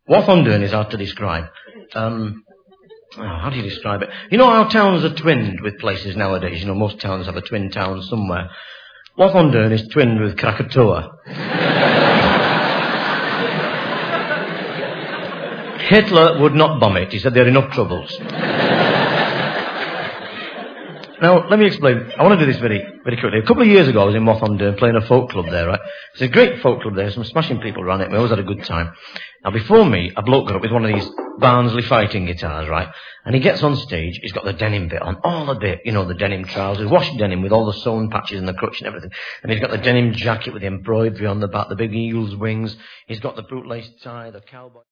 Wathandern is hard to describe. How do you describe it? You know how towns are twinned with places nowadays? You know, most towns have a twin town somewhere. Wathandern is twinned with Krakatoa. Hitler would not bomb it. He said there are enough troubles. Now, let me explain. I want to do this very, very quickly. A couple of years ago, I was in Wathandern playing a folk club there, right? It's a great folk club there. Some smashing people around it. We always had a good time. Now, before me, a bloke got up with one of these Barnsley fighting guitars, right? And he gets on stage. He's got the denim bit on. All the bit, you know, the denim trousers, washed denim with all the sewn patches and the crutch and everything. And he's got the denim jacket with the embroidery on the back, the big eagle's wings. He's got the bootlace tie, the cowboy...